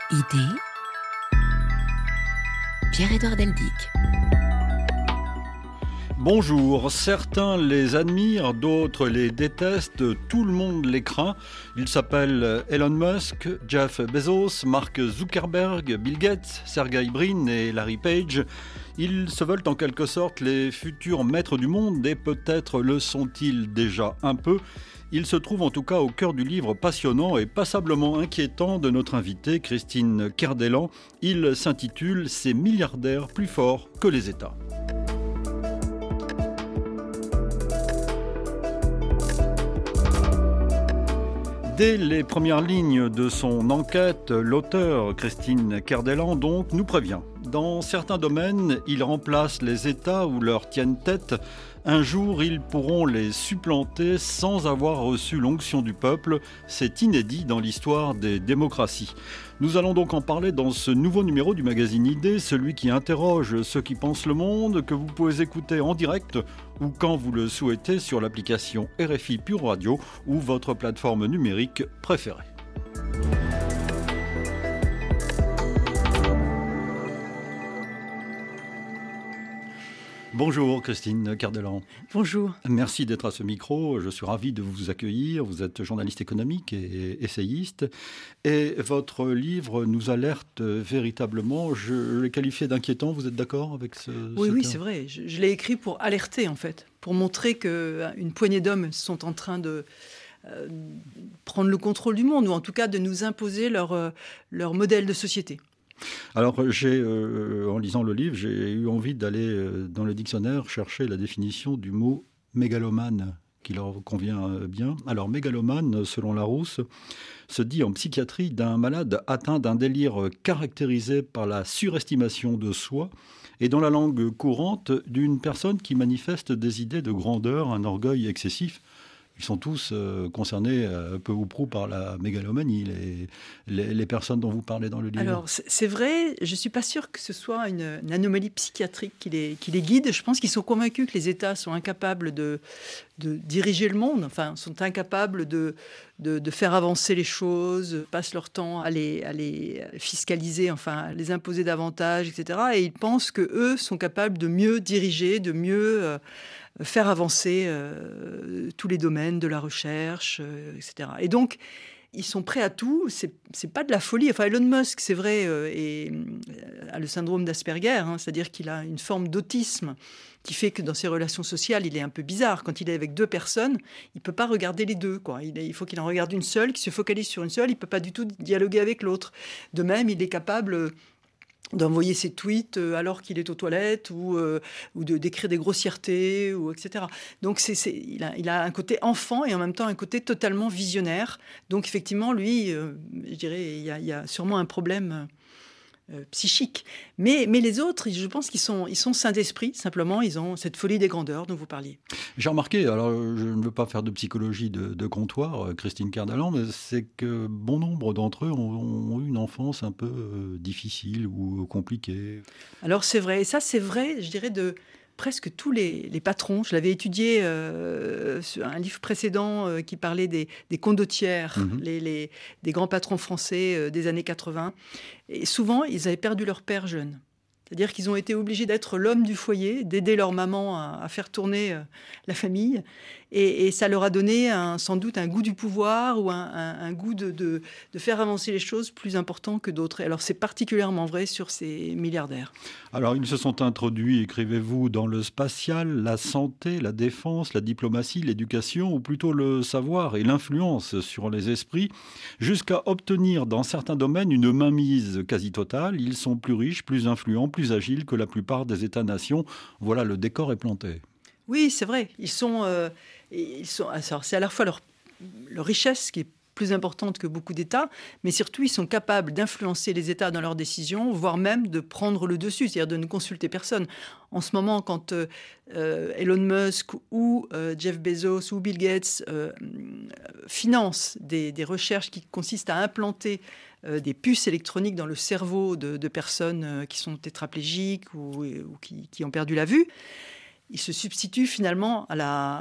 Idée, Pierre-Édouard Deldic. Bonjour, certains les admirent, d'autres les détestent, tout le monde les craint. Ils s'appellent Elon Musk, Jeff Bezos, Mark Zuckerberg, Bill Gates, Sergey Brin et Larry Page. Ils se veulent en quelque sorte les futurs maîtres du monde et peut-être le sont-ils déjà un peu. Ils se trouvent en tout cas au cœur du livre passionnant et passablement inquiétant de notre invitée Christine Kerdelan. Il s'intitule « Ces milliardaires plus forts que les États ». Dès les premières lignes de son enquête, l'auteur Christine Kerdelan donc nous prévient. Dans certains domaines, ils remplacent les États ou leur tiennent tête. Un jour, ils pourront les supplanter sans avoir reçu l'onction du peuple. C'est inédit dans l'histoire des démocraties. Nous allons donc en parler dans ce nouveau numéro du magazine Idée, celui qui interroge ceux qui pensent le monde, que vous pouvez écouter en direct ou quand vous le souhaitez sur l'application RFI Pure Radio ou votre plateforme numérique préférée. Bonjour Christine Kerdelan. Bonjour. Merci d'être à ce micro. Je suis ravi de vous accueillir. Vous êtes journaliste économique et essayiste. Et votre livre nous alerte véritablement. Je l'ai qualifié d'inquiétant. Vous êtes d'accord avec ce Oui, terme ? c'est vrai. Je l'ai écrit pour alerter, en fait. Pour montrer qu'une poignée d'hommes sont en train de prendre le contrôle du monde, ou en tout cas de nous imposer leur modèle de société. Alors, en lisant le livre, j'ai eu envie d'aller dans le dictionnaire chercher la définition du mot mégalomane, qui leur convient bien. Alors, mégalomane, selon Larousse, se dit en psychiatrie d'un malade atteint d'un délire caractérisé par la surestimation de soi et dans la langue courante d'une personne qui manifeste des idées de grandeur, un orgueil excessif. Ils sont tous concernés peu ou prou par la mégalomanie, les personnes dont vous parlez dans le livre. Alors, c'est vrai, je ne suis pas sûre que ce soit une anomalie psychiatrique qui les guide. Je pense qu'ils sont convaincus que les États sont incapables de diriger le monde, enfin, sont incapables de faire avancer les choses, passent leur temps à les fiscaliser, enfin, à les imposer davantage, etc. Et ils pensent qu'eux sont capables de mieux diriger, de mieux faire avancer tous les domaines de la recherche, etc. Et donc, ils sont prêts à tout. C'est pas de la folie. Enfin, Elon Musk, c'est vrai, a le syndrome d'Asperger, c'est-à-dire qu'il a une forme d'autisme qui fait que dans ses relations sociales, il est un peu bizarre. Quand il est avec deux personnes, il peut pas regarder les deux, quoi. Il faut qu'il en regarde une seule, qu'il se focalise sur une seule. Il peut pas du tout dialoguer avec l'autre. De même, il est capable d'envoyer ses tweets alors qu'il est aux toilettes ou d'écrire des grossièretés, etc. Donc il a un côté enfant et en même temps un côté totalement visionnaire. Donc effectivement, lui, je dirais, il y a sûrement un problème psychique. Mais les autres, je pense qu'ils sont sains d'esprit, simplement, ils ont cette folie des grandeurs dont vous parliez. J'ai remarqué, alors je ne veux pas faire de psychologie de comptoir, Christine Kerdelan, mais c'est que bon nombre d'entre eux ont eu une enfance un peu difficile ou compliquée. Alors c'est vrai, et ça c'est vrai, je dirais, de presque tous les patrons. Je l'avais étudié sur un livre précédent qui parlait des condottières, des grands patrons français des années 80. Et souvent, ils avaient perdu leur père jeune. C'est-à-dire qu'ils ont été obligés d'être l'homme du foyer, d'aider leur maman à faire tourner la famille. Et ça leur a donné sans doute un goût du pouvoir ou un goût de faire avancer les choses plus important que d'autres. Et alors c'est particulièrement vrai sur ces milliardaires. Alors ils se sont introduits, écrivez-vous, dans le spatial, la santé, la défense, la diplomatie, l'éducation, ou plutôt le savoir et l'influence sur les esprits, jusqu'à obtenir dans certains domaines une mainmise quasi totale. Ils sont plus riches, plus influents, plus agiles que la plupart des États-nations. Voilà, le décor est planté. Oui, c'est vrai. Ils sont alors, c'est à la fois leur richesse qui est plus importante que beaucoup d'États, mais surtout, ils sont capables d'influencer les États dans leurs décisions, voire même de prendre le dessus, c'est-à-dire de ne consulter personne. En ce moment, quand Elon Musk ou Jeff Bezos ou Bill Gates financent des recherches qui consistent à implanter des puces électroniques dans le cerveau de personnes qui sont tétraplégiques ou qui ont perdu la vue, ils se substituent finalement à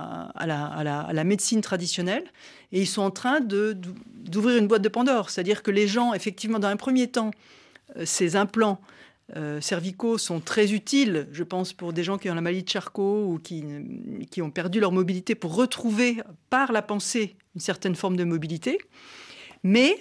la médecine traditionnelle et ils sont en train d'ouvrir une boîte de Pandore. C'est-à-dire que les gens, effectivement, dans un premier temps, ces implants cervicaux sont très utiles, je pense, pour des gens qui ont la maladie de Charcot ou qui ont perdu leur mobilité pour retrouver par la pensée une certaine forme de mobilité. Mais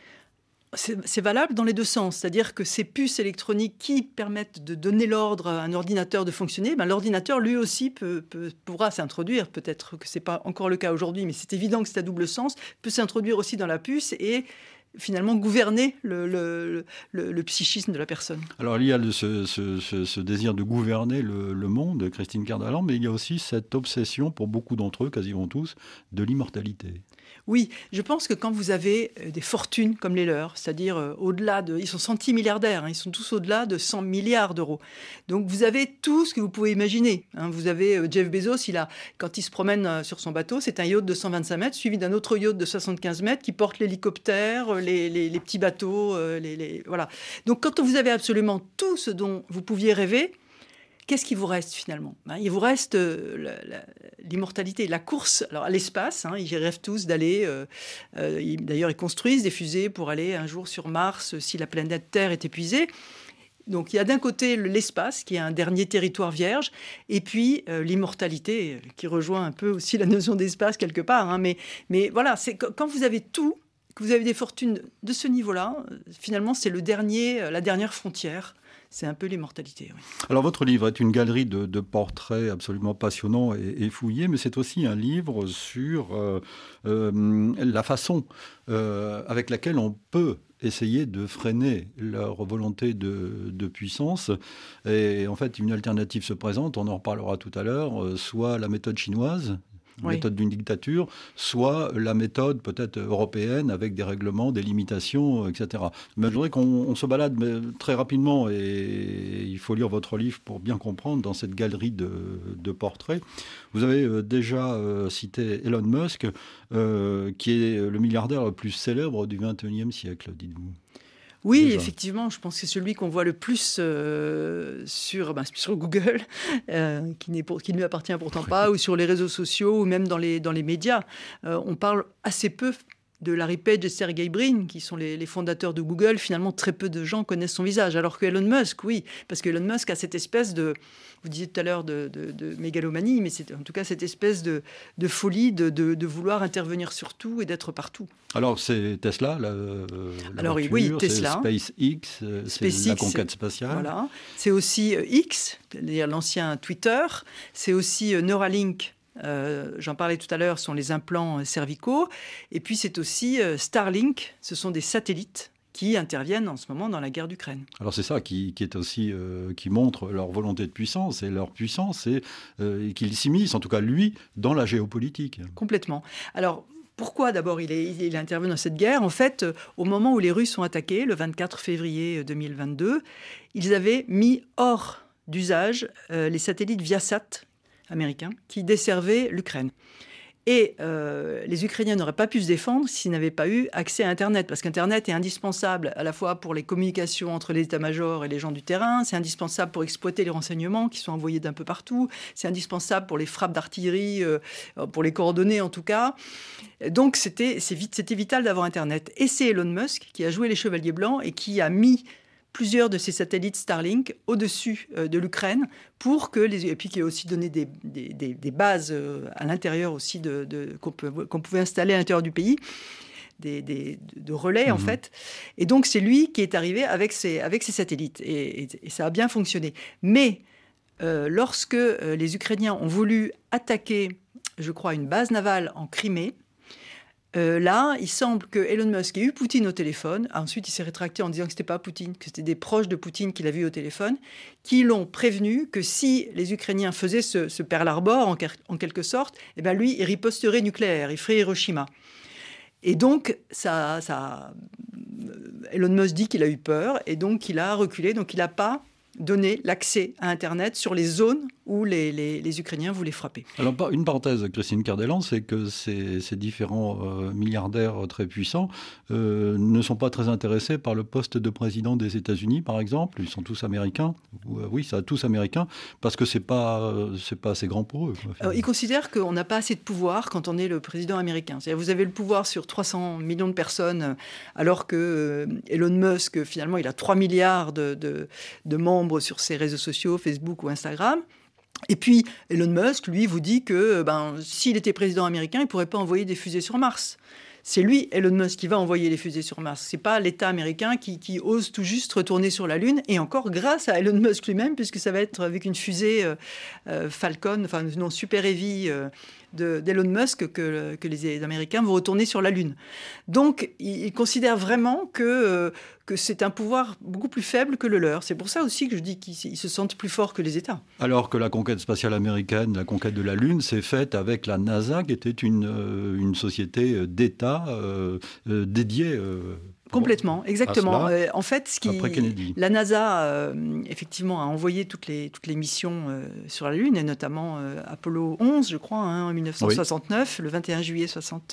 c'est valable dans les deux sens. C'est-à-dire que ces puces électroniques qui permettent de donner l'ordre à un ordinateur de fonctionner, l'ordinateur, lui aussi, pourra s'introduire. Peut-être que ce n'est pas encore le cas aujourd'hui, mais c'est évident que c'est à double sens. Peut s'introduire aussi dans la puce et finalement gouverner le psychisme de la personne. Alors il y a ce désir de gouverner le monde, Christine Kerdeland, mais il y a aussi cette obsession pour beaucoup d'entre eux, quasiment tous, de l'immortalité. Oui, je pense que quand vous avez des fortunes comme les leurs, c'est-à-dire au-delà de... Ils sont centimilliardaires, ils sont tous au-delà de 100 milliards d'euros. Donc vous avez tout ce que vous pouvez imaginer. Vous avez Jeff Bezos, quand il se promène sur son bateau, c'est un yacht de 125 mètres, suivi d'un autre yacht de 75 mètres qui porte l'hélicoptère, les petits bateaux. Voilà. Donc quand vous avez absolument tout ce dont vous pouviez rêver, qu'est-ce qui vous reste finalement ? Il vous reste l'immortalité, la course à l'espace. Ils rêvent tous d'aller. D'ailleurs, ils construisent des fusées pour aller un jour sur Mars si la planète Terre est épuisée. Donc il y a d'un côté l'espace, qui est un dernier territoire vierge, et puis l'immortalité, qui rejoint un peu aussi la notion d'espace quelque part. Mais voilà, c'est quand vous avez tout, que vous avez des fortunes de ce niveau-là, finalement, c'est la dernière frontière. C'est un peu l'immortalité. Oui. Alors, votre livre est une galerie de portraits absolument passionnants et fouillés, mais c'est aussi un livre sur la façon avec laquelle on peut essayer de freiner leur volonté de puissance. Et en fait, une alternative se présente, on en reparlera tout à l'heure, soit la méthode chinoise, méthode d'une dictature, soit la méthode peut-être européenne avec des règlements, des limitations, etc. Mais je voudrais qu'on se balade très rapidement, et il faut lire votre livre pour bien comprendre, dans cette galerie de portraits. Vous avez déjà cité Elon Musk, qui est le milliardaire le plus célèbre du XXIe siècle, dites-vous. Oui, déjà. Effectivement, je pense que c'est celui qu'on voit le plus sur Google, qui ne lui appartient pourtant pas, ou sur les réseaux sociaux, ou même dans les médias. On parle assez peu de Larry Page et Sergey Brin, qui sont les fondateurs de Google. Finalement, très peu de gens connaissent son visage. Alors que Elon Musk, oui, parce que Elon Musk a cette espèce de, vous disiez tout à l'heure, de mégalomanie, mais c'est en tout cas cette espèce de folie de vouloir intervenir sur tout et d'être partout. Alors, c'est Tesla, la voiture, oui, Tesla. C'est SpaceX, c'est la conquête spatiale. Voilà. C'est aussi X, c'est-à-dire l'ancien Twitter. C'est aussi Neuralink. J'en parlais tout à l'heure, sont les implants cervicaux. Et puis, c'est aussi Starlink. Ce sont des satellites qui interviennent en ce moment dans la guerre d'Ukraine. Alors c'est ça qui est aussi qui montre leur volonté de puissance, et leur puissance, c'est qu'ils s'immiscent, en tout cas lui, dans la géopolitique. Complètement. Alors pourquoi d'abord il intervient dans cette guerre ? En fait, au moment où les Russes ont attaqué, le 24 février 2022, ils avaient mis hors d'usage les satellites Viasat américains qui desservaient l'Ukraine. Et les Ukrainiens n'auraient pas pu se défendre s'ils n'avaient pas eu accès à Internet, parce qu'Internet est indispensable à la fois pour les communications entre les états-majors et les gens du terrain, c'est indispensable pour exploiter les renseignements qui sont envoyés d'un peu partout, c'est indispensable pour les frappes d'artillerie, pour les coordonnées en tout cas. Donc c'était vital d'avoir Internet. Et c'est Elon Musk qui a joué les chevaliers blancs et qui a mis plusieurs de ces satellites Starlink au-dessus de l'Ukraine et puis qui a aussi donné des bases à l'intérieur aussi qu'on pouvait installer à l'intérieur du pays, de relais en fait. Et donc c'est lui qui est arrivé avec ces satellites et ça a bien fonctionné. Mais lorsque les Ukrainiens ont voulu attaquer, je crois, une base navale en Crimée, là, il semble que Elon Musk ait eu Poutine au téléphone. Ensuite, il s'est rétracté en disant que ce n'était pas Poutine, que c'était des proches de Poutine qu'il avait eu au téléphone, qui l'ont prévenu que si les Ukrainiens faisaient ce Pearl Harbor, en quelque sorte, eh ben lui, il riposterait nucléaire, il ferait Hiroshima. Et donc, Elon Musk dit qu'il a eu peur, et donc il a reculé, donc il n'a pas donné l'accès à Internet sur les zones où les Ukrainiens voulaient frapper. Alors, une parenthèse, Christine Kerdelan, c'est que ces différents milliardaires très puissants ne sont pas très intéressés par le poste de président des États-Unis, par exemple. Ils sont tous américains. Oui, ça, tous américains, parce que c'est pas assez grand pour eux. Alors, ils considèrent qu'on n'a pas assez de pouvoir quand on est le président américain. C'est-à-dire, vous avez le pouvoir sur 300 millions de personnes, alors que Elon Musk, finalement, il a 3 milliards de membres sur ses réseaux sociaux, Facebook ou Instagram. Et puis, Elon Musk, lui, vous dit que s'il était président américain, il ne pourrait pas envoyer des fusées sur Mars. C'est lui, Elon Musk, qui va envoyer les fusées sur Mars. Ce n'est pas l'État américain qui ose tout juste retourner sur la Lune. Et encore grâce à Elon Musk lui-même, puisque ça va être avec une fusée Falcon, enfin non, Super Heavy d'Elon Musk que les Américains vont retourner sur la Lune. Donc, ils considèrent vraiment que c'est un pouvoir beaucoup plus faible que le leur. C'est pour ça aussi que je dis qu'ils se sentent plus forts que les États. Alors que la conquête spatiale américaine, la conquête de la Lune, s'est faite avec la NASA, qui était une société d'État dédiée. Complètement, exactement. En fait, la NASA, effectivement, a envoyé toutes les missions sur la Lune, et notamment Apollo 11, je crois, en 1969, le 21 juillet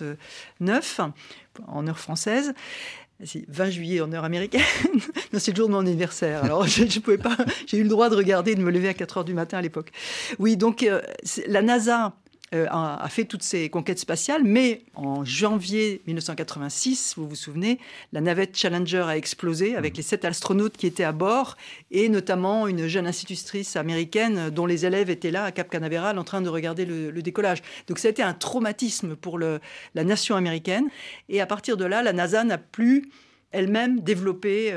69, en heure française. C'est 20 juillet en heure américaine. Non, c'est le jour de mon anniversaire. Alors, je pouvais pas. J'ai eu le droit de regarder et de me lever à 4 heures du matin à l'époque. Oui, donc la NASA a fait toutes ces conquêtes spatiales, mais en janvier 1986, vous vous souvenez, la navette Challenger a explosé avec les 7 astronautes qui étaient à bord, et notamment une jeune institutrice américaine dont les élèves étaient là à Cap Canaveral en train de regarder le décollage. Donc ça a été un traumatisme pour la nation américaine, et à partir de là, la NASA n'a plus elle-même développé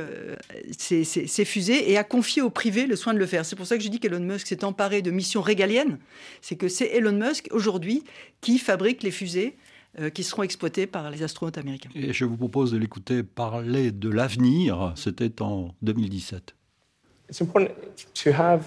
ses fusées et a confié au privé le soin de le faire. C'est pour ça que je dis qu'Elon Musk s'est emparé de missions régaliennes. C'est que c'est Elon Musk, aujourd'hui, qui fabrique les fusées qui seront exploitées par les astronautes américains. Et je vous propose de l'écouter parler de l'avenir. C'était en 2017. It's important to have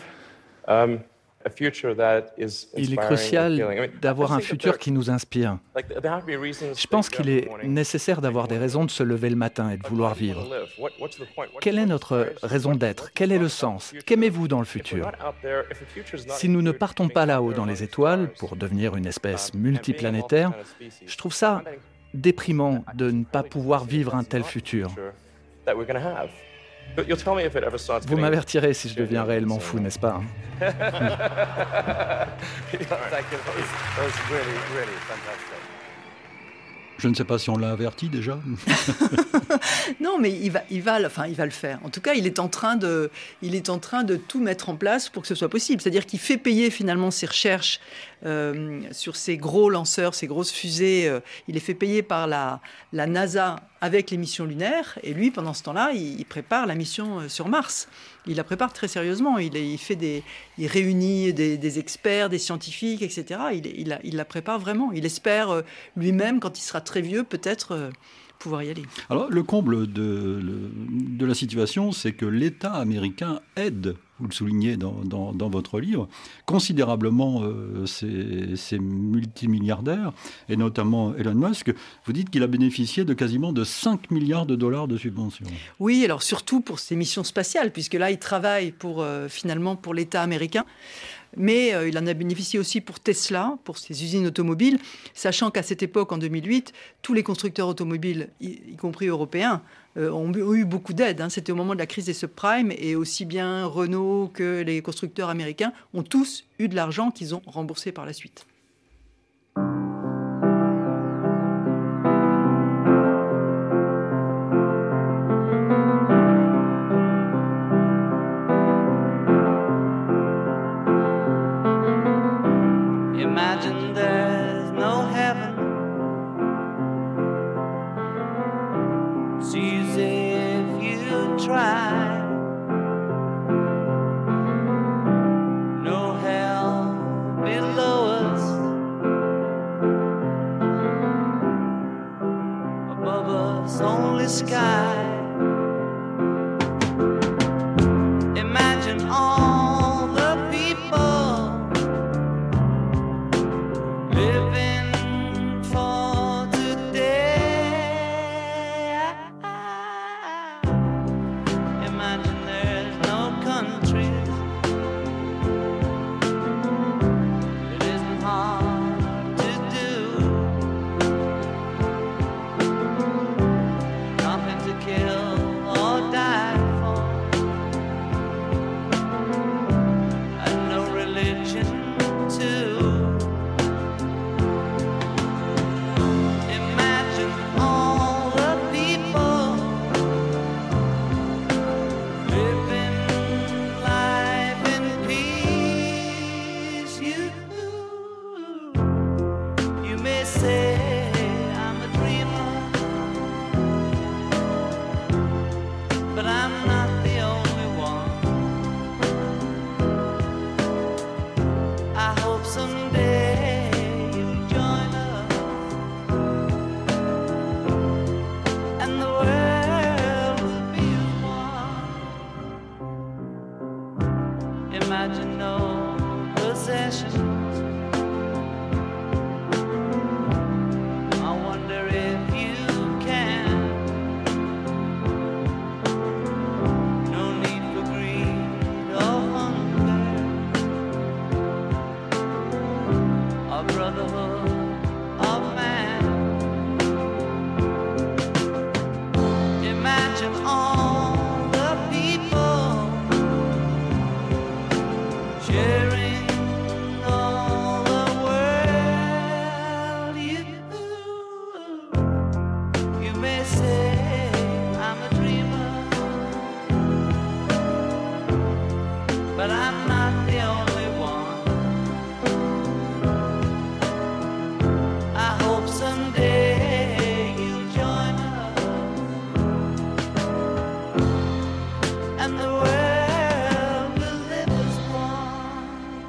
il est crucial d'avoir un futur qui nous inspire. Je pense qu'il est nécessaire d'avoir des raisons de se lever le matin et de vouloir vivre. Quelle est notre raison d'être? Quel est le sens? Qu'aimez-vous dans le futur? Si nous ne partons pas là-haut dans les étoiles pour devenir une espèce multiplanétaire, je trouve ça déprimant de ne pas pouvoir vivre un tel futur. Vous m'avertirez si je deviens réellement fou, n'est-ce pas? Je ne sais pas si on l'a averti déjà. Non, mais il va le faire. En tout cas, il est en train de tout mettre en place pour que ce soit possible. C'est-à-dire qu'il fait payer finalement ses recherches sur ces gros lanceurs, ces grosses fusées. Il les fait payer par la NASA avec les missions lunaires. Et lui, pendant ce temps-là, il prépare la mission sur Mars. Il la prépare très sérieusement. Il réunit des experts, des scientifiques, etc. Il la prépare vraiment. Il espère lui-même, quand il sera très vieux, peut-être pouvoir y aller. Alors, le comble de la situation, c'est que l'État américain aide, vous le soulignez dans votre livre, considérablement ces multimilliardaires, et notamment Elon Musk. Vous dites qu'il a bénéficié de quasiment de 5 milliards de dollars de subventions. Oui, alors surtout pour ses missions spatiales, puisque là, il travaille finalement pour l'État américain. Mais il en a bénéficié aussi pour Tesla, pour ses usines automobiles, sachant qu'à cette époque, en 2008, tous les constructeurs automobiles, y compris européens, ont eu beaucoup d'aide. C'était au moment de la crise des subprimes, et aussi bien Renault que les constructeurs américains ont tous eu de l'argent qu'ils ont remboursé par la suite. Imagine there's no heaven. It's easy if you try. No hell below us. Above us only sky. Imagine all the people living for today. Imagine there's no countries. say I'm a dreamer, but I'm not the only one. I hope someday you'll join us, and the world will live as one.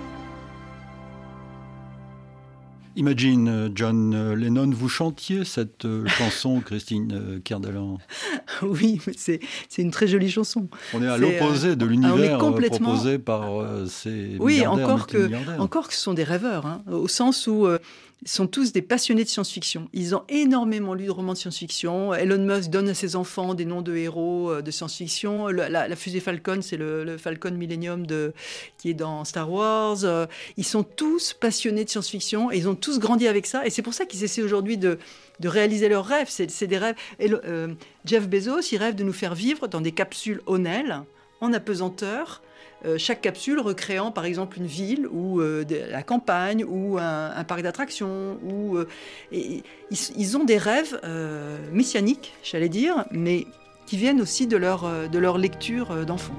Imagine, John Lennon, vous chantiez cette chanson, Christine Kerdelan. Oui, mais c'est une très jolie chanson. On est à l'opposé de l'univers complètement proposé par ces Oui, milliardaires, encore que ce sont des rêveurs, hein, au sens où ils sont tous des passionnés de science-fiction. Ils ont énormément lu de romans de science-fiction. Elon Musk donne à ses enfants des noms de héros de science-fiction. La fusée Falcon, c'est le Falcon Millennium qui est dans Star Wars. Ils sont tous passionnés de science-fiction et ils ont tous grandi avec ça. Et c'est pour ça qu'ils essaient aujourd'hui de réaliser leurs rêves. C'est des rêves. Et Jeff Bezos, il rêve de nous faire vivre dans des capsules O'Neill, en apesanteur, chaque capsule recréant par exemple une ville ou la campagne ou un parc d'attractions. Ils ont des rêves messianiques, j'allais dire, mais qui viennent aussi de leur lecture d'enfant.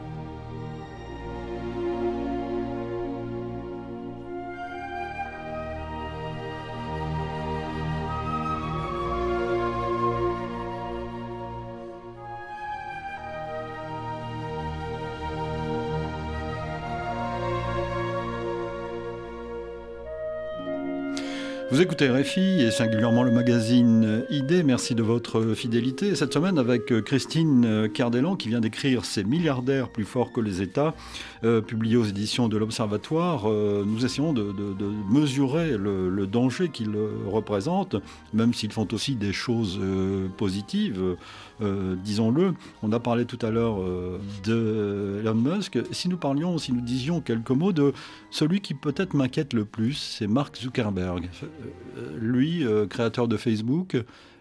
Vous écoutez RFI et singulièrement le magazine ID. Merci de votre fidélité. Cette semaine avec Christine Kerdelan qui vient d'écrire « Ces milliardaires plus forts que les États », publié aux éditions de l'Observatoire. Nous essayons de mesurer le danger qu'ils représentent, même s'ils font aussi des choses positives, disons-le. On a parlé tout à l'heure de Elon Musk. Si nous disions quelques mots de celui qui peut-être m'inquiète le plus, c'est Mark Zuckerberg. Lui, créateur de Facebook,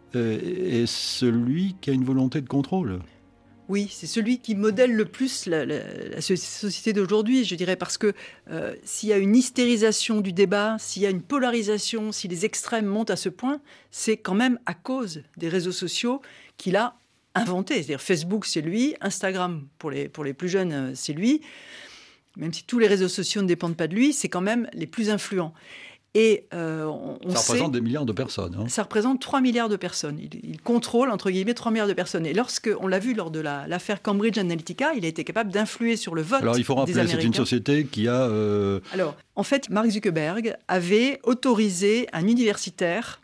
est celui qui a une volonté de contrôle. Oui, c'est celui qui modèle le plus la société d'aujourd'hui, je dirais, parce que s'il y a une hystérisation du débat, s'il y a une polarisation, si les extrêmes montent à ce point, c'est quand même à cause des réseaux sociaux qu'il a inventés. C'est-à-dire Facebook, c'est lui, Instagram, pour les plus jeunes, c'est lui. Même si tous les réseaux sociaux ne dépendent pas de lui, c'est quand même les plus influents. Et ça représente des milliards de personnes. Hein. Ça représente 3 milliards de personnes. Il contrôle, entre guillemets, 3 milliards de personnes. Et lorsqu'on l'a vu lors de l'affaire Cambridge Analytica, il a été capable d'influer sur le vote des Américains. Alors, il faut rappeler, c'est une société qui a... Alors, en fait, Mark Zuckerberg avait autorisé un universitaire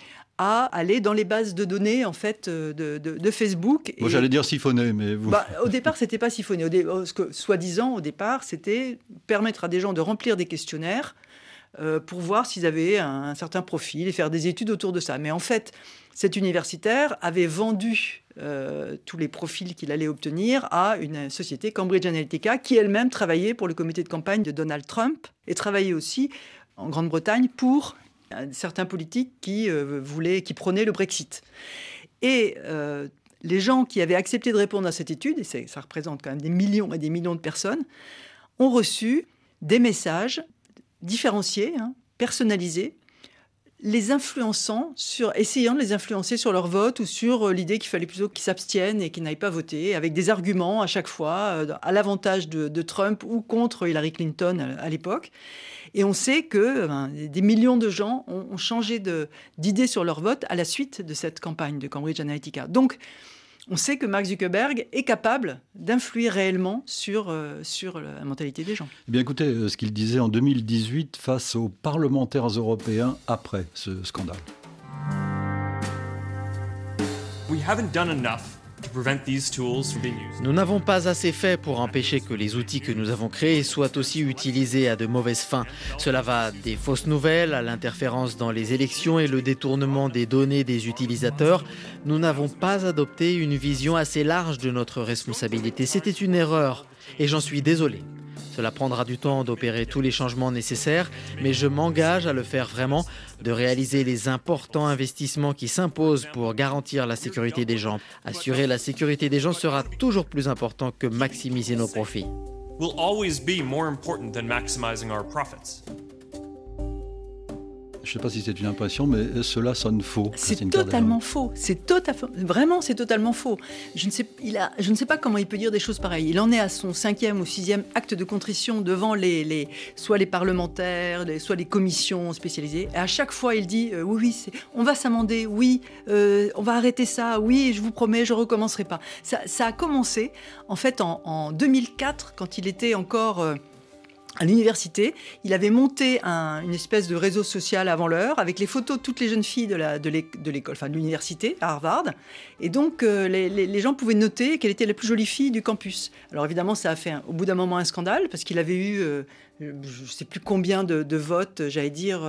à aller dans les bases de données en fait, de Facebook. Bon, j'allais dire siphonner, mais vous... Au départ, ce n'était pas siphonner. Soi-disant, au départ, c'était permettre à des gens de remplir des questionnaires pour voir s'ils avaient un certain profil et faire des études autour de ça. Mais en fait, cet universitaire avait vendu tous les profils qu'il allait obtenir à une société, Cambridge Analytica, qui elle-même travaillait pour le comité de campagne de Donald Trump et travaillait aussi en Grande-Bretagne pour certains politiques qui prônaient le Brexit. Et les gens qui avaient accepté de répondre à cette étude, et ça représente quand même des millions et des millions de personnes, ont reçu des messages différenciés, personnalisés, essayant de les influencer sur leur vote ou sur l'idée qu'il fallait plutôt qu'ils s'abstiennent et qu'ils n'aillent pas voter, avec des arguments à chaque fois à l'avantage de Trump ou contre Hillary Clinton à l'époque. Et on sait que des millions de gens ont changé d'idée sur leur vote à la suite de cette campagne de Cambridge Analytica. Donc, on sait que Mark Zuckerberg est capable d'influer réellement sur la mentalité des gens. Eh bien, écoutez ce qu'il disait en 2018 face aux parlementaires européens après ce scandale. We haven't done enough to prevent these tools from being used. Nous n'avons pas assez fait pour empêcher que les outils que nous avons créés soient aussi utilisés à de mauvaises fins. Cela va des fausses nouvelles à l'interférence dans les élections et le détournement des données des utilisateurs. Nous n'avons pas adopté une vision assez large de notre responsabilité. C'était une erreur et j'en suis désolé. Cela prendra du temps d'opérer tous les changements nécessaires, mais je m'engage à le faire vraiment, de réaliser les importants investissements qui s'imposent pour garantir la sécurité des gens. Assurer la sécurité des gens sera toujours plus important que maximiser nos profits. Will always be more important than maximizing our profits. Je ne sais pas si c'est une impression, mais cela sonne faux. C'est totalement faux. Vraiment, c'est totalement faux. Je ne sais pas comment il peut dire des choses pareilles. Il en est à son 5e ou 6e acte de contrition devant soit les parlementaires, soit les commissions spécialisées. Et à chaque fois, il dit oui, on va s'amender, oui, on va arrêter ça, oui, je vous promets, je ne recommencerai pas. Ça a commencé, en fait, en 2004, quand il était encore... à l'université, il avait monté une espèce de réseau social avant l'heure avec les photos de toutes les jeunes filles de l'école, enfin de l'université à Harvard. Et donc, les gens pouvaient noter quelle était la plus jolie fille du campus. Alors évidemment, ça a fait au bout d'un moment un scandale parce qu'il avait eu, je ne sais plus combien de votes, j'allais dire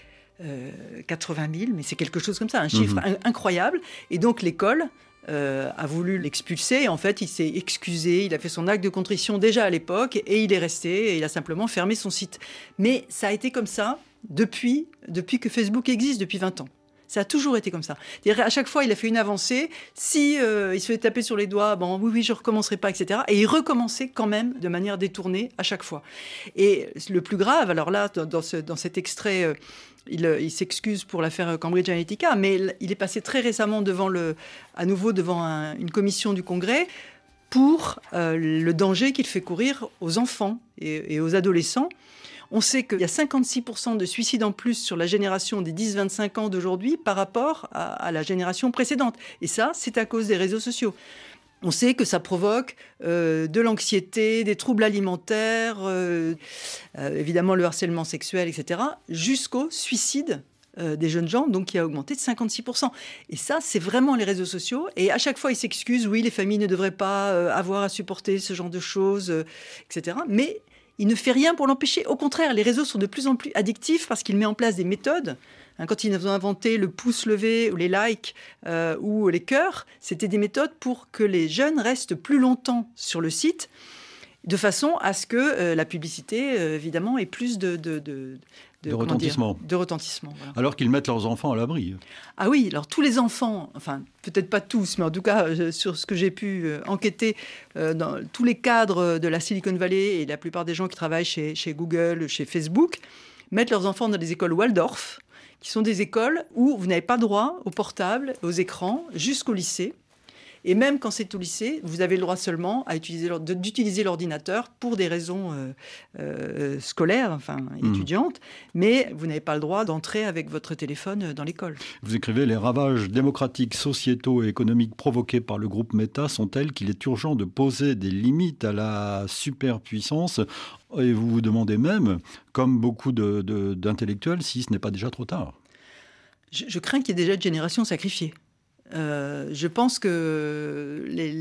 80 000, mais c'est quelque chose comme ça, un chiffre incroyable. Et donc l'école... a voulu l'expulser. En fait, il s'est excusé, il a fait son acte de contrition déjà à l'époque et il est resté et il a simplement fermé son site. Mais ça a été comme ça depuis que Facebook existe, depuis 20 ans. Ça a toujours été comme ça. C'est-à-dire, à chaque fois, il a fait une avancée. Si il se fait taper sur les doigts, oui, je ne recommencerai pas, etc. Et il recommençait quand même de manière détournée à chaque fois. Et le plus grave, alors là, dans cet extrait... Il s'excuse pour l'affaire Cambridge Analytica, mais il est passé très récemment à nouveau devant une commission du Congrès pour le danger qu'il fait courir aux enfants et aux adolescents. On sait qu'il y a 56% de suicides en plus sur la génération des 10-25 ans d'aujourd'hui par rapport à la génération précédente. Et ça, c'est à cause des réseaux sociaux. On sait que ça provoque de l'anxiété, des troubles alimentaires, évidemment le harcèlement sexuel, etc., jusqu'au suicide des jeunes gens, donc qui a augmenté de 56%. Et ça, c'est vraiment les réseaux sociaux. Et à chaque fois, ils s'excusent, oui, les familles ne devraient pas avoir à supporter ce genre de choses, etc. Mais il ne fait rien pour l'empêcher. Au contraire, les réseaux sont de plus en plus addictifs parce qu'il met en place des méthodes. Quand ils ont inventé le pouce levé ou les likes ou les cœurs, c'était des méthodes pour que les jeunes restent plus longtemps sur le site, de façon à ce que la publicité, évidemment, ait plus de retentissement. Voilà. Alors qu'ils mettent leurs enfants à l'abri. Ah oui, alors tous les enfants, enfin peut-être pas tous, mais en tout cas sur ce que j'ai pu enquêter, dans tous les cadres de la Silicon Valley et la plupart des gens qui travaillent chez Google, chez Facebook, mettent leurs enfants dans des écoles Waldorf, qui sont des écoles où vous n'avez pas droit aux portables, aux écrans, jusqu'au lycée. Et même quand c'est au lycée, vous avez le droit seulement d'utiliser l'ordinateur pour des raisons scolaires, étudiantes, mais vous n'avez pas le droit d'entrer avec votre téléphone dans l'école. Vous écrivez « Les ravages démocratiques, sociétaux et économiques provoqués par le groupe Meta sont tels qu'il est urgent de poser des limites à la superpuissance ». Et vous vous demandez même, comme beaucoup d'intellectuels, si ce n'est pas déjà trop tard. Je crains qu'il y ait déjà une génération sacrifiée. Je pense que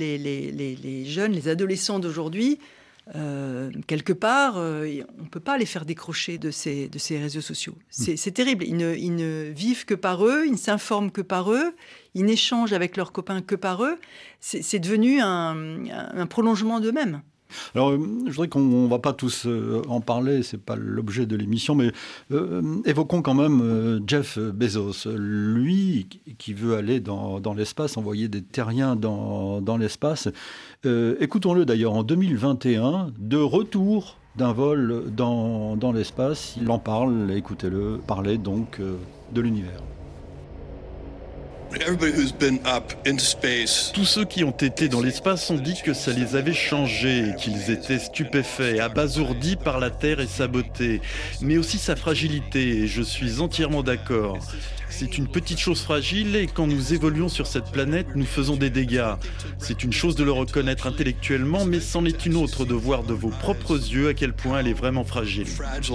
les jeunes, les adolescents d'aujourd'hui, quelque part, on ne peut pas les faire décrocher de ces réseaux sociaux. C'est terrible. Ils ne vivent que par eux, ils ne s'informent que par eux, ils n'échangent avec leurs copains que par eux. C'est devenu un prolongement d'eux-mêmes. Alors, je voudrais qu'on ne va pas tous en parler, ce n'est pas l'objet de l'émission, mais évoquons quand même Jeff Bezos. Lui, qui veut aller dans l'espace, envoyer des terriens dans l'espace. Écoutons-le d'ailleurs en 2021, de retour d'un vol dans l'espace. Il en parle, écoutez-le, parler donc de l'univers. Tous ceux qui ont été dans l'espace ont dit que ça les avait changés, qu'ils étaient stupéfaits, abasourdis par la Terre et sa beauté, mais aussi sa fragilité, et je suis entièrement d'accord. C'est une petite chose fragile et quand nous évoluons sur cette planète, nous faisons des dégâts. C'est une chose de le reconnaître intellectuellement, mais c'en est une autre de voir de vos propres yeux à quel point elle est vraiment fragile.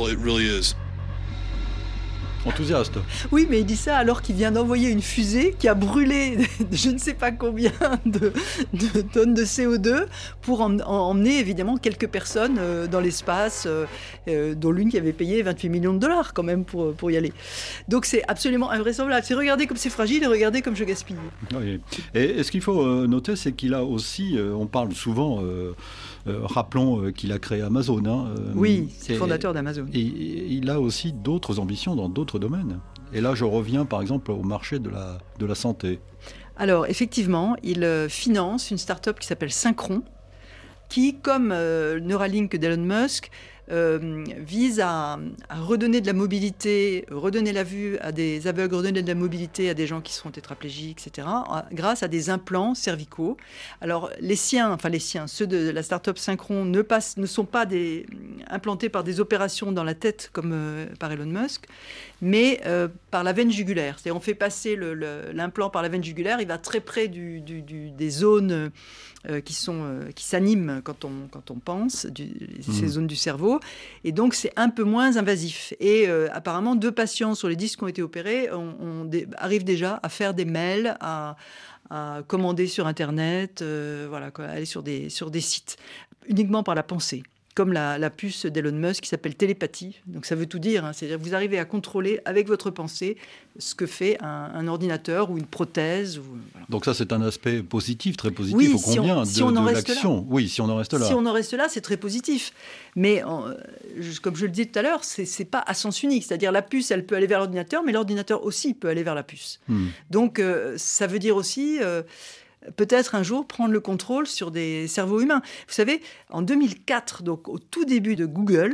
Enthousiaste. Oui, mais il dit ça alors qu'il vient d'envoyer une fusée qui a brûlé je ne sais pas combien de tonnes de CO2 pour emmener évidemment quelques personnes dans l'espace, dont l'une qui avait payé 28 millions de dollars quand même pour y aller. Donc c'est absolument invraisemblable. C'est regarder comme c'est fragile et regarder comme je gaspille. Oui. Et ce qu'il faut noter, c'est qu'il a aussi, on parle souvent... rappelons qu'il a créé Amazon. Oui, c'est le fondateur d'Amazon. Et il a aussi d'autres ambitions dans d'autres domaines. Et là, je reviens par exemple au marché de la santé. Alors, effectivement, il finance une start-up qui s'appelle Synchron, qui, comme Neuralink d'Elon Musk, vise à redonner de la mobilité, redonner la vue à des aveugles, redonner de la mobilité à des gens qui sont tétraplégiques, etc., grâce à des implants cervicaux. Alors, ceux de la start-up Synchron ne sont pas implantés par des opérations dans la tête comme par Elon Musk, mais par la veine jugulaire. C'est-à-dire, on fait passer l'implant par la veine jugulaire, il va très près des zones qui s'animent quand on pense, ces zones du cerveau, et donc c'est un peu moins invasif. Et apparemment, 2 patients sur les 10 qui ont été opérés arrivent déjà à faire des mails, à commander sur Internet, aller sur des sites, uniquement par la pensée. Comme la puce d'Elon Musk qui s'appelle télépathie. Donc ça veut tout dire. C'est-à-dire que vous arrivez à contrôler avec votre pensée ce que fait un ordinateur ou une prothèse. Voilà. Donc ça, c'est un aspect positif, très positif. Au combien de l'action ? Oui, si on en reste là. Si on en reste là, c'est très positif. Mais comme je le disais tout à l'heure, c'est pas à sens unique. C'est-à-dire la puce, elle peut aller vers l'ordinateur, mais l'ordinateur aussi peut aller vers la puce. Donc ça veut dire aussi... peut-être un jour prendre le contrôle sur des cerveaux humains. Vous savez, en 2004, donc au tout début de Google,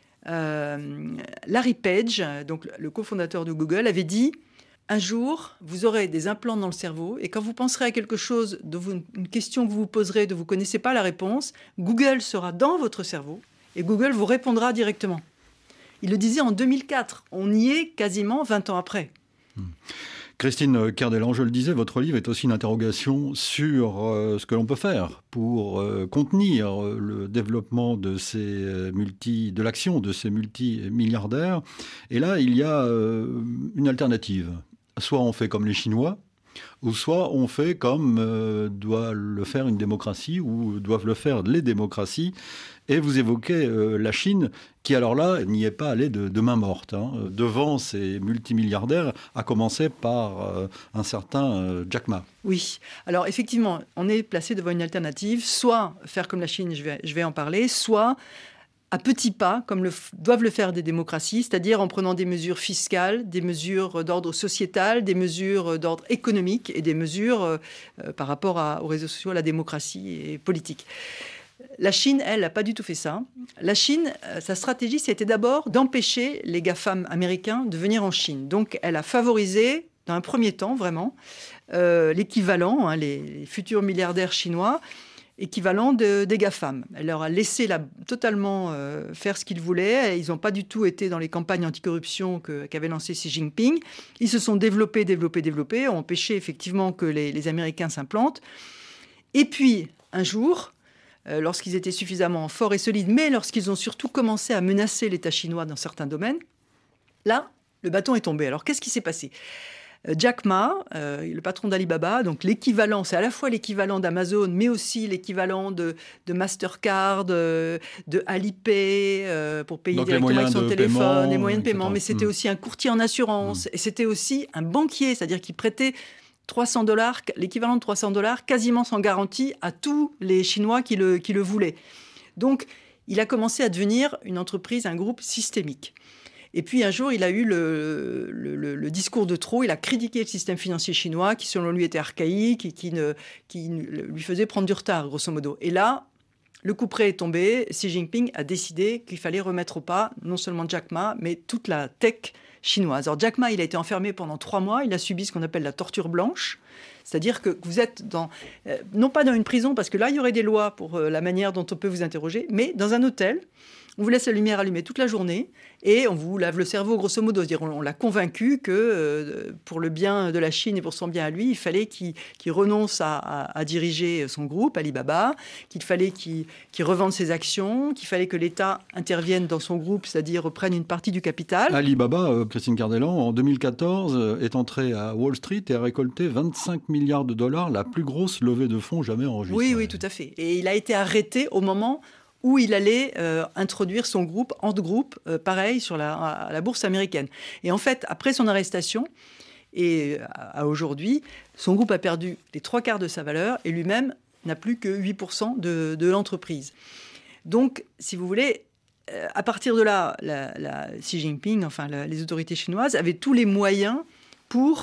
Larry Page, donc le cofondateur de Google, avait dit « Un jour, vous aurez des implants dans le cerveau et quand vous penserez à quelque chose, une question que vous vous poserez, dont vous ne connaissez pas la réponse, Google sera dans votre cerveau et Google vous répondra directement. » Il le disait en 2004. On y est quasiment 20 ans après. Christine Kerdelan, je le disais, votre livre est aussi une interrogation sur ce que l'on peut faire pour contenir le développement de l'action de ces multimilliardaires. Et là, il y a une alternative. Soit on fait comme les Chinois, ou soit on fait comme doit le faire une démocratie, ou doivent le faire les démocraties. Et vous évoquez la Chine, qui alors là n'y est pas allée de main morte, devant ces multimilliardaires, à commencer par un certain Jack Ma. Oui, alors effectivement, on est placé devant une alternative, soit faire comme la Chine, je vais en parler, soit à petits pas, comme doivent le faire des démocraties, c'est-à-dire en prenant des mesures fiscales, des mesures d'ordre sociétal, des mesures d'ordre économique et des mesures par rapport aux réseaux sociaux, à la démocratie et politique. La Chine, elle, n'a pas du tout fait ça. La Chine, sa stratégie, c'était d'abord d'empêcher les GAFAM américains de venir en Chine. Donc, elle a favorisé, dans un premier temps, vraiment, l'équivalent, les futurs milliardaires chinois, équivalent des GAFAM. Elle leur a laissé totalement faire ce qu'ils voulaient. Ils n'ont pas du tout été dans les campagnes anticorruption qu'avait lancé Xi Jinping. Ils se sont développés, ont empêché effectivement que les Américains s'implantent. Et puis, un jour... lorsqu'ils étaient suffisamment forts et solides, mais lorsqu'ils ont surtout commencé à menacer l'État chinois dans certains domaines, là, le bâton est tombé. Alors, qu'est-ce qui s'est passé ? Jack Ma, le patron d'Alibaba, donc l'équivalent, c'est à la fois l'équivalent d'Amazon, mais aussi l'équivalent de Mastercard, de Alipay, pour payer donc directement avec son téléphone, les moyens de paiement, mais c'était aussi un courtier en assurance, et c'était aussi un banquier, c'est-à-dire qu'il prêtait $300, l'équivalent de $300, quasiment sans garantie à tous les Chinois qui le voulaient. Donc, il a commencé à devenir une entreprise, un groupe systémique. Et puis, un jour, il a eu le discours de trop. Il a critiqué le système financier chinois, qui, selon lui, était archaïque et qui lui faisait prendre du retard, grosso modo. Et là, le coup près est tombé. Xi Jinping a décidé qu'il fallait remettre au pas non seulement Jack Ma, mais toute la tech chinoise. Alors Jack Ma, il a été enfermé pendant 3 mois. Il a subi ce qu'on appelle la torture blanche. C'est-à-dire que vous êtes non pas dans une prison, parce que là, il y aurait des lois pour la manière dont on peut vous interroger, mais dans un hôtel. On vous laisse la lumière allumée toute la journée et on vous lave le cerveau, grosso modo. C'est-à-dire, on l'a convaincu que pour le bien de la Chine et pour son bien à lui, il fallait qu'il renonce à diriger son groupe, Alibaba, qu'il fallait qu'il revende ses actions, qu'il fallait que l'État intervienne dans son groupe, c'est-à-dire prenne une partie du capital. Alibaba, Christine Kerdelan, en 2014, est entré à Wall Street et a récolté 25 milliards de dollars, la plus grosse levée de fonds jamais enregistrée. Oui, tout à fait. Et il a été arrêté au moment où il allait introduire son groupe, Ant Group, pareil, à la bourse américaine. Et en fait, après son arrestation, et à aujourd'hui, son groupe a perdu les 3/4 de sa valeur et lui-même n'a plus que 8% de l'entreprise. Donc, si vous voulez, à partir de là, Xi Jinping, les autorités chinoises, avaient tous les moyens pour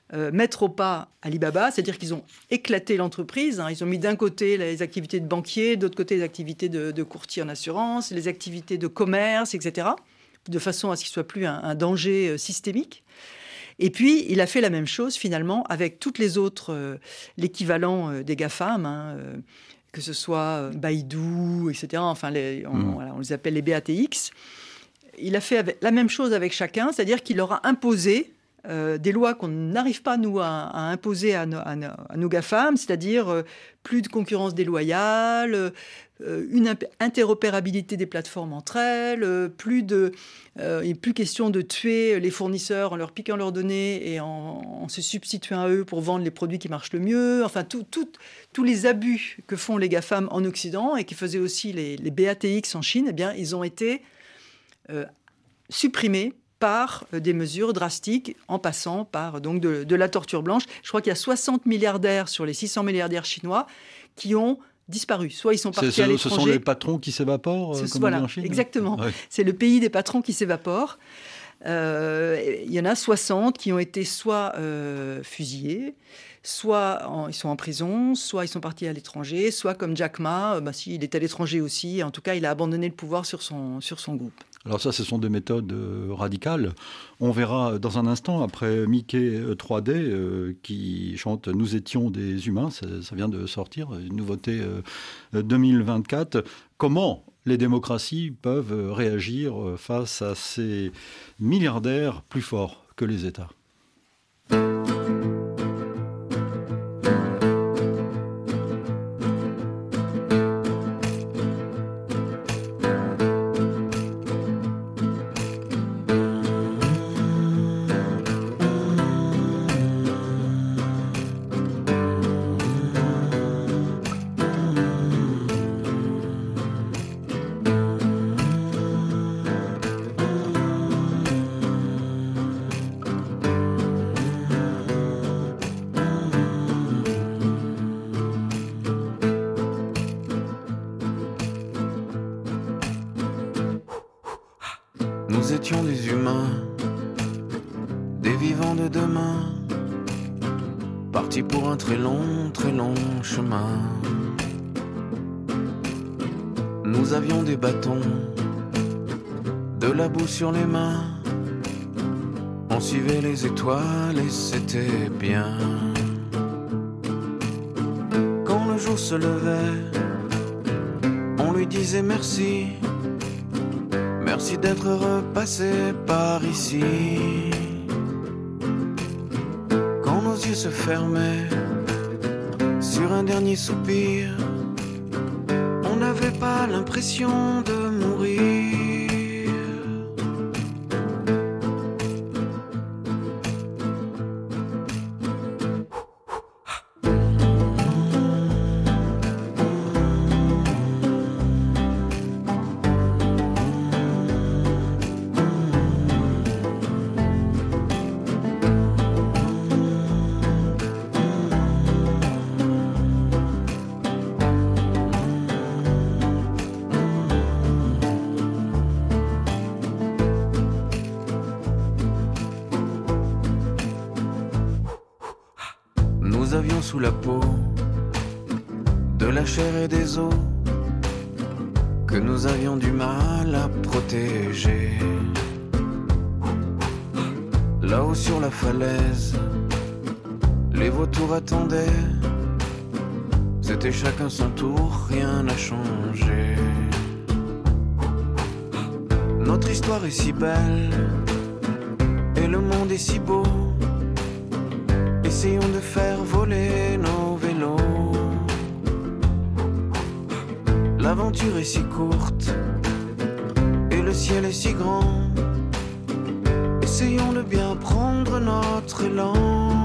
mettre au pas Alibaba, c'est-à-dire qu'ils ont éclaté l'entreprise. Ils ont mis d'un côté les activités de banquier, d'autre côté les activités de courtier en assurance, les activités de commerce, etc., de façon à ce qu'il ne soit plus un danger systémique. Et puis, il a fait la même chose, finalement, avec toutes les autres, l'équivalent des GAFAM, que ce soit Baidu, etc. Enfin, on les appelle les BATX. Il a fait la même chose avec chacun, c'est-à-dire qu'il leur a imposé des lois qu'on n'arrive pas, nous, à imposer à nos GAFAM, c'est-à-dire plus de concurrence déloyale, une interopérabilité des plateformes entre elles, il n'est plus question de tuer les fournisseurs en leur piquant leurs données et en se substituant à eux pour vendre les produits qui marchent le mieux. Enfin, tous les abus que font les GAFAM en Occident et qui faisaient aussi les BATX en Chine, eh bien, ils ont été supprimés par des mesures drastiques, en passant par donc de la torture blanche. Je crois qu'il y a 60 milliardaires sur les 600 milliardaires chinois qui ont disparu. Soit ils sont partis à l'étranger. Ce sont les patrons qui s'évaporent, comme on dit en Chine. Exactement. Ouais. C'est le pays des patrons qui s'évaporent. Il y en a 60 qui ont été soit fusillés, soit ils sont en prison, soit ils sont partis à l'étranger, soit comme Jack Ma, il est à l'étranger aussi. En tout cas, il a abandonné le pouvoir sur son groupe. Alors ça, ce sont des méthodes radicales. On verra dans un instant, après Mickey 3D, qui chante « Nous étions des humains », ça vient de sortir, une nouveauté 2024. Comment les démocraties peuvent réagir face à ces milliardaires plus forts que les États ? Nous étions des humains, des vivants de demain, partis pour un très long chemin. Nous avions des bâtons, de la boue sur les mains, on suivait les étoiles et c'était bien. Quand le jour se levait, on lui disait merci. Merci d'être repassé par ici. Quand nos yeux se fermaient sur un dernier soupir, on n'avait pas l'impression de mourir. Nous avions sous la peau de la chair et des os que nous avions du mal à protéger. Là-haut sur la falaise, les vautours attendaient. C'était chacun son tour, rien n'a changé. Notre histoire est si belle et le monde est si beau. Essayons de faire voler nos vélos. L'aventure est si courte et le ciel est si grand. Essayons de bien prendre notre élan.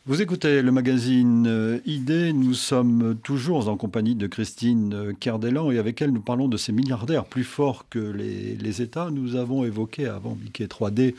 Vous écoutez le magazine ID, nous sommes toujours en compagnie de Christine Kerdelan et avec elle nous parlons de ces milliardaires plus forts que les États. Nous avons évoqué avant Mickey 3D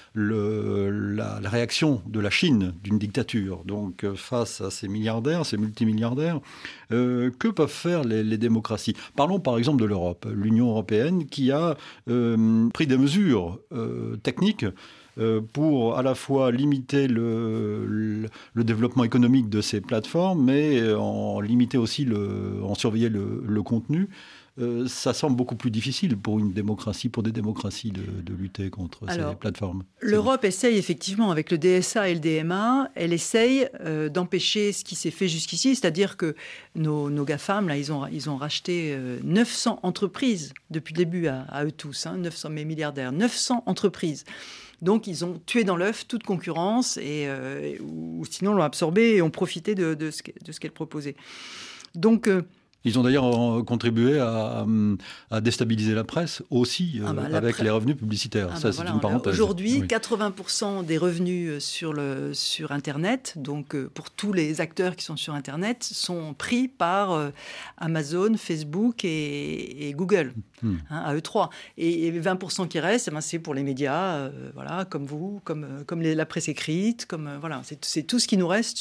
la réaction de la Chine d'une dictature. Donc face à ces milliardaires, ces multimilliardaires, que peuvent faire les démocraties ? Parlons par exemple de l'Europe, l'Union européenne qui a pris des mesures techniques pour à la fois limiter le développement économique de ces plateformes, mais en limiter aussi en surveiller le contenu. Ça semble beaucoup plus difficile pour des démocraties de lutter contre ces plateformes. L'Europe essaye effectivement, avec le DSA et le DMA, elle essaye d'empêcher ce qui s'est fait jusqu'ici, c'est-à-dire que nos GAFAM, là, ils ont racheté 900 entreprises depuis le début à eux tous, 900 milliardaires, 900 entreprises. Donc, ils ont tué dans l'œuf toute concurrence ou sinon l'ont absorbé et ont profité de ce qu'elle proposait. Donc, ils ont d'ailleurs contribué à déstabiliser la presse aussi avec les revenus publicitaires. C'est une parenthèse. Aujourd'hui, 80% des revenus sur Internet, donc pour tous les acteurs qui sont sur Internet, sont pris par Amazon, Facebook et Google, à eux trois. Et 20% qui restent, c'est pour les médias, comme vous, comme la presse écrite, c'est tout ce qui nous reste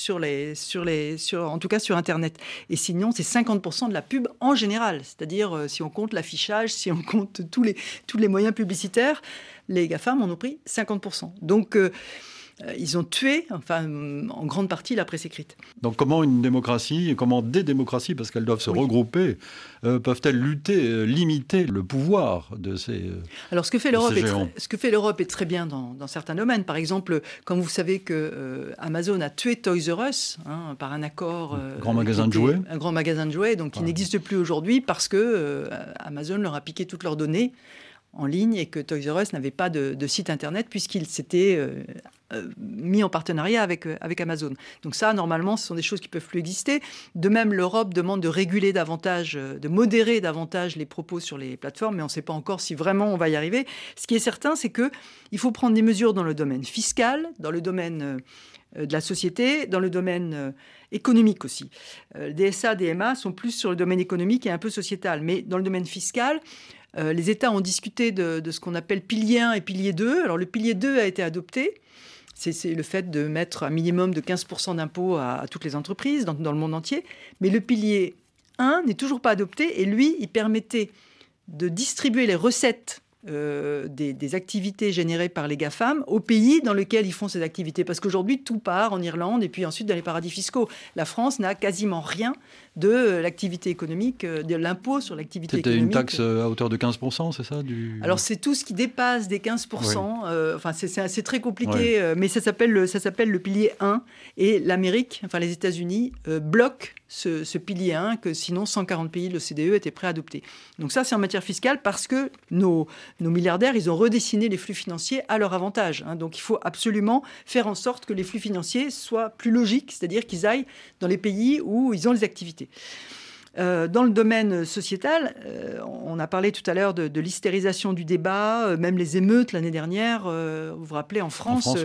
en tout cas sur Internet. Et sinon, c'est 50% de la pub en général, c'est-à-dire si on compte l'affichage, si on compte tous les moyens publicitaires, les GAFAM en ont pris 50%. Donc ils ont tué, en grande partie, la presse écrite. Donc comment des démocraties, parce qu'elles doivent se regrouper, peuvent-elles limiter le pouvoir de ces Alors ce que fait l'Europe est très bien dans certains domaines. Par exemple, comme vous savez que Amazon a tué Toys R Us par un accord... Un grand magasin de jouets, donc qui n'existe plus aujourd'hui parce que Amazon leur a piqué toutes leurs données en ligne et que Toys R Us n'avait pas de site internet puisqu'il s'était mis en partenariat avec Amazon. Donc ça, normalement, ce sont des choses qui ne peuvent plus exister. De même, l'Europe demande de réguler davantage, de modérer davantage les propos sur les plateformes, mais on ne sait pas encore si vraiment on va y arriver. Ce qui est certain, c'est qu'il faut prendre des mesures dans le domaine fiscal, dans le domaine de la société, dans le domaine économique aussi. DSA, DMA sont plus sur le domaine économique et un peu sociétal. Mais dans le domaine fiscal, les États ont discuté de ce qu'on appelle pilier 1 et pilier 2. Alors le pilier 2 a été adopté. C'est le fait de mettre un minimum de 15% d'impôts à toutes les entreprises dans le monde entier. Mais le pilier 1 n'est toujours pas adopté et lui, il permettait de distribuer les recettes des activités générées par les GAFAM au pays dans lequel ils font ces activités. Parce qu'aujourd'hui, tout part en Irlande et puis ensuite dans les paradis fiscaux. La France n'a quasiment rien de l'activité économique, de l'impôt sur l'activité économique. C'était une taxe à hauteur de 15%, c'est ça Alors, c'est tout ce qui dépasse des 15%. Oui. C'est très compliqué, mais ça s'appelle le pilier 1. Et l'Amérique, les États-Unis, bloquent ce pilier 1 que sinon 140 pays de l'OCDE étaient prêts à adopter. Donc ça, c'est en matière fiscale parce que nos milliardaires, ils ont redessiné les flux financiers à leur avantage. Donc il faut absolument faire en sorte que les flux financiers soient plus logiques, c'est-à-dire qu'ils aillent dans les pays où ils ont les activités. Dans le domaine sociétal, on a parlé tout à l'heure de l'hystérisation du débat, même les émeutes l'année dernière. Vous vous rappelez, en France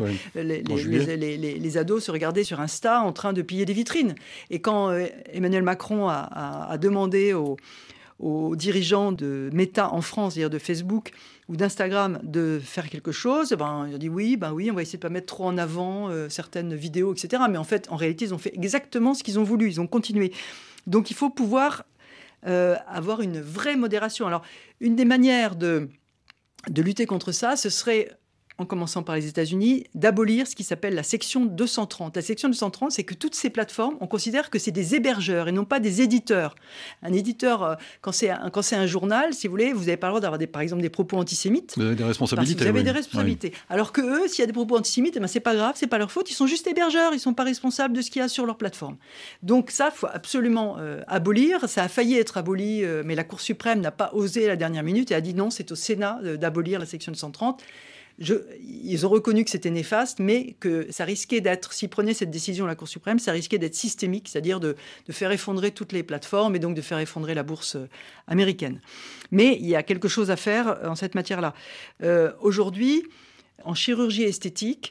les ados se regardaient sur Insta en train de piller des vitrines. Et quand Emmanuel Macron a demandé aux dirigeants de Meta en France, c'est-à-dire de Facebook ou d'Instagram, de faire quelque chose, ils ont dit oui, on va essayer de ne pas mettre trop en avant certaines vidéos, etc. Mais en fait, en réalité, ils ont fait exactement ce qu'ils ont voulu. Ils ont continué. Donc, il faut pouvoir avoir une vraie modération. Alors, une des manières de lutter contre ça, ce serait, en commençant par les États-Unis, d'abolir ce qui s'appelle la section 230. La section 230, c'est que toutes ces plateformes, on considère que c'est des hébergeurs et non pas des éditeurs. Un éditeur, quand c'est un journal, si vous voulez, vous n'avez pas le droit d'avoir, par exemple, des propos antisémites. Vous avez des responsabilités. Vous avez des responsabilités. Oui. Alors que eux, s'il y a des propos antisémites, c'est pas grave, c'est pas leur faute. Ils sont juste hébergeurs, ils sont pas responsables de ce qu'il y a sur leur plateforme. Donc ça, faut absolument abolir. Ça a failli être aboli, mais la Cour suprême n'a pas osé à la dernière minute et a dit non, c'est au Sénat d'abolir la section 230. Ils ont reconnu que c'était néfaste, mais que ça risquait d'être, s'ils prenaient cette décision à la Cour suprême, ça risquait d'être systémique, c'est-à-dire de faire effondrer toutes les plateformes et donc de faire effondrer la bourse américaine. Mais il y a quelque chose à faire en cette matière-là. Aujourd'hui, en chirurgie esthétique,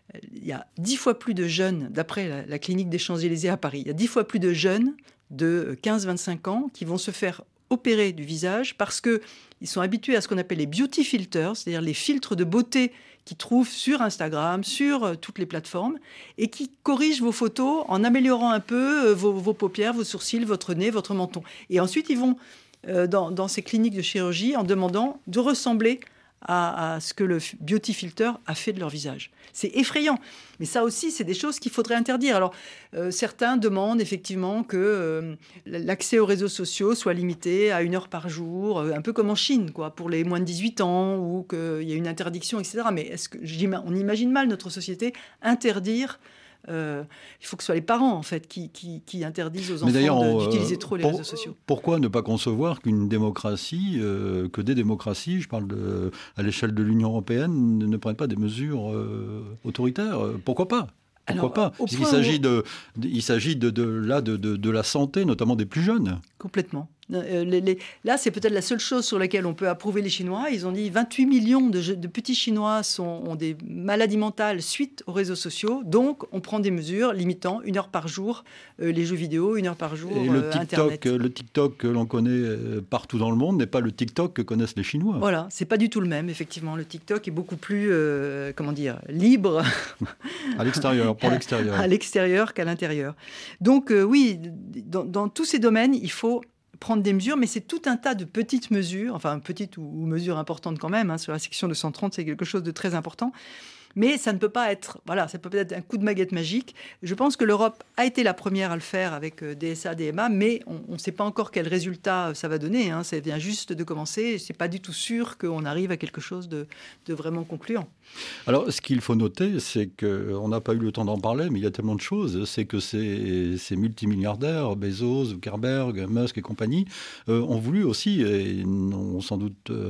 Il y a 10 fois plus de jeunes, d'après la clinique des Champs-Élysées à Paris, il y a 10 fois plus de jeunes de 15-25 ans qui vont se faire opérer du visage parce qu'ils sont habitués à ce qu'on appelle les beauty filters, c'est-à-dire les filtres de beauté qu'ils trouvent sur Instagram, sur toutes les plateformes, et qui corrigent vos photos en améliorant un peu vos paupières, vos sourcils, votre nez, votre menton. Et ensuite, ils vont dans ces cliniques de chirurgie en demandant de ressembler à ce que le beauty filter a fait de leur visage. C'est effrayant. Mais ça aussi, c'est des choses qu'il faudrait interdire. Alors, certains demandent effectivement que l'accès aux réseaux sociaux soit limité à 1 heure par jour, un peu comme en Chine, quoi, pour les moins de 18 ans, ou qu'il y ait une interdiction, etc. Mais on imagine mal notre société interdire. Il faut que ce soit les parents, en fait, qui interdisent aux enfants d'utiliser trop les réseaux sociaux. Pourquoi ne pas concevoir qu'une démocratie, que des démocraties, je parle à l'échelle de l'Union européenne, ne prennent pas des mesures autoritaires? Pourquoi pas? Pourquoi pas? Il s'agit de la santé, notamment des plus jeunes. Complètement. Là, c'est peut-être la seule chose sur laquelle on peut approuver les Chinois. Ils ont dit 28 millions de petits Chinois ont des maladies mentales suite aux réseaux sociaux. Donc, on prend des mesures limitant 1 heure par jour les jeux vidéo, 1 heure par jour Internet. Le TikTok que l'on connaît partout dans le monde n'est pas le TikTok que connaissent les Chinois. Voilà, c'est pas du tout le même, effectivement. Le TikTok est beaucoup plus, libre. À l'extérieur, pour l'extérieur. À l'extérieur qu'à l'intérieur. Donc, oui, dans tous ces domaines, il faut prendre des mesures, mais c'est tout un tas de petites mesures, enfin petites ou mesures importantes quand même, sur la section 230, c'est quelque chose de très important, mais ça ne peut pas être, ça peut être un coup de baguette magique. Je pense que l'Europe a été la première à le faire avec DSA, DMA, mais on ne sait pas encore quel résultat ça va donner, ça vient juste de commencer, c'est pas du tout sûr qu'on arrive à quelque chose de vraiment concluant. Alors, ce qu'il faut noter, c'est qu'on n'a pas eu le temps d'en parler, mais il y a tellement de choses, c'est que ces multimilliardaires, Bezos, Zuckerberg, Musk et compagnie, ont voulu aussi, et vont sans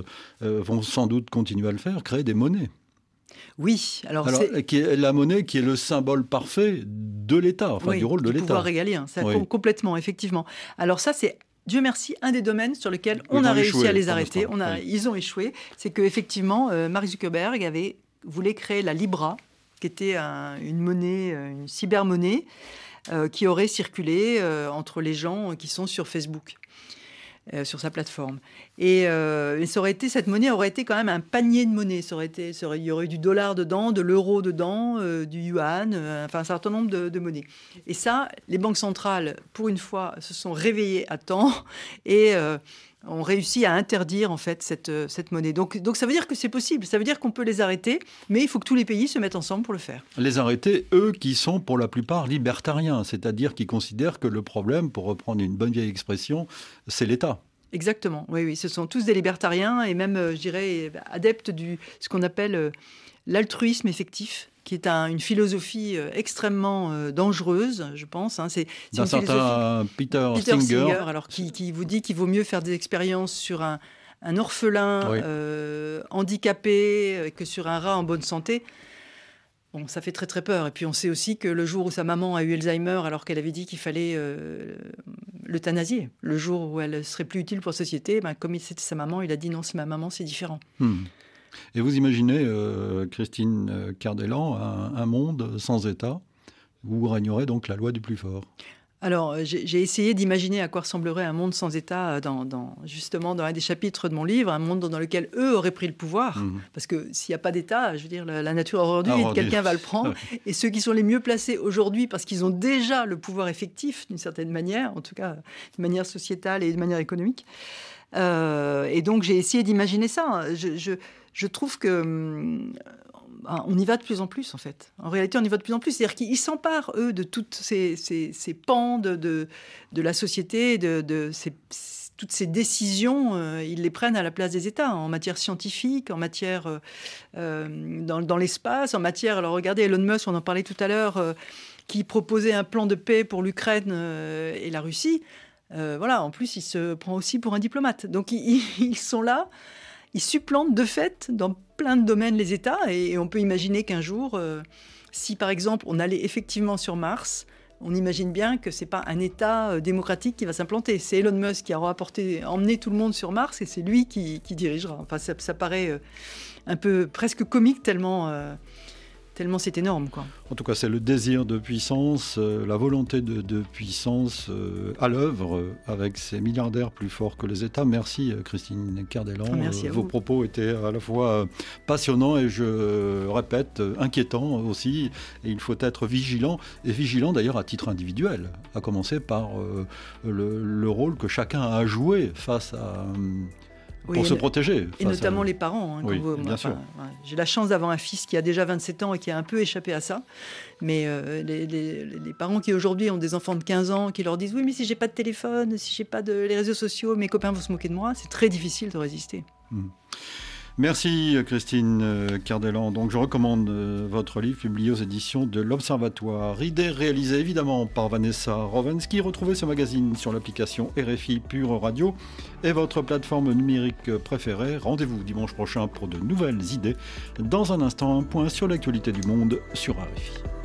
doute continuer à le faire, créer des monnaies. Oui, alors la monnaie qui est le symbole parfait de l'État, du rôle de l'État. Du pouvoir régalien, complètement, effectivement. Alors ça, c'est, Dieu merci, un des domaines sur lesquels on a réussi à les arrêter. Ils ont échoué. C'est qu'effectivement, Mark Zuckerberg voulait créer la Libra, qui était une monnaie, une cybermonnaie, qui aurait circulé entre les gens qui sont sur Facebook. Sur sa plateforme. Et cette monnaie aurait été quand même un panier de monnaie. Il y aurait eu du dollar dedans, de l'euro dedans, du yuan, un certain nombre de monnaies. Et ça, les banques centrales, pour une fois, se sont réveillées à temps et ont réussi à interdire en fait cette monnaie. Donc ça veut dire que c'est possible, ça veut dire qu'on peut les arrêter, mais il faut que tous les pays se mettent ensemble pour le faire. Les arrêter, eux qui sont pour la plupart libertariens, c'est-à-dire qui considèrent que le problème, pour reprendre une bonne vieille expression, c'est l'État. Exactement, oui, ce sont tous des libertariens et même, je dirais, adeptes de ce qu'on appelle l'altruisme effectif, qui est une philosophie extrêmement dangereuse, je pense. C'est d'un certain Peter Singer, alors qui vous dit qu'il vaut mieux faire des expériences sur un orphelin handicapé que sur un rat en bonne santé. Bon, ça fait très très peur. Et puis on sait aussi que le jour où sa maman a eu Alzheimer, alors qu'elle avait dit qu'il fallait l'euthanasier, le jour où elle serait plus utile pour la société, comme c'était sa maman, il a dit non, c'est ma maman, c'est différent. Et vous imaginez, Christine Kerdelan, un monde sans État, où régnerait donc la loi du plus fort? Alors, j'ai essayé d'imaginer à quoi ressemblerait un monde sans État justement dans un des chapitres de mon livre, un monde dans lequel eux auraient pris le pouvoir. Parce que s'il n'y a pas d'État, je veux dire, la nature a horreur du vide, quelqu'un va le prendre. Et ceux qui sont les mieux placés aujourd'hui, parce qu'ils ont déjà le pouvoir effectif, d'une certaine manière, en tout cas de manière sociétale et de manière économique. Et donc, j'ai essayé d'imaginer ça. Je trouve que... on y va de plus en plus, en fait. En réalité, on y va de plus en plus. C'est-à-dire qu'ils s'emparent, eux, de toutes ces pans de la société, toutes ces décisions. Ils les prennent à la place des États, en matière scientifique, en matière dans l'espace, en matière... Alors, regardez, Elon Musk, on en parlait tout à l'heure, qui proposait un plan de paix pour l'Ukraine et la Russie. En plus, il se prend aussi pour un diplomate. Donc, ils sont là... Ils supplantent de fait dans plein de domaines les États et on peut imaginer qu'un jour, si par exemple on allait effectivement sur Mars, on imagine bien que ce n'est pas un État démocratique qui va s'implanter. C'est Elon Musk qui aura emmené tout le monde sur Mars et c'est lui qui dirigera. Enfin, ça paraît un peu presque comique tellement tellement c'est énorme, quoi. En tout cas, c'est le désir de puissance, la volonté de puissance à l'œuvre avec ces milliardaires plus forts que les États. Merci Christine Kerdelan. Merci à vos vous. propos étaient à la fois passionnants et, je répète, inquiétants aussi. Et il faut être vigilant, et vigilant d'ailleurs à titre individuel, à commencer par le rôle que chacun a à jouer face à... pour se protéger. Et notamment les parents. Oui, bien sûr. J'ai la chance d'avoir un fils qui a déjà 27 ans et qui a un peu échappé à ça. Mais les parents qui aujourd'hui ont des enfants de 15 ans, qui leur disent « Oui, mais si j'ai pas de téléphone, si j'ai pas les réseaux sociaux, mes copains vont se moquer de moi », c'est très difficile de résister. Merci Christine Kerdelan. Donc je recommande votre livre publié aux éditions de l'Observatoire. Idée réalisée évidemment par Vanessa Rovensky. Retrouvez ce magazine sur l'application RFI Pure Radio et votre plateforme numérique préférée. Rendez-vous dimanche prochain pour de nouvelles idées. Dans un instant, un point sur l'actualité du monde sur RFI.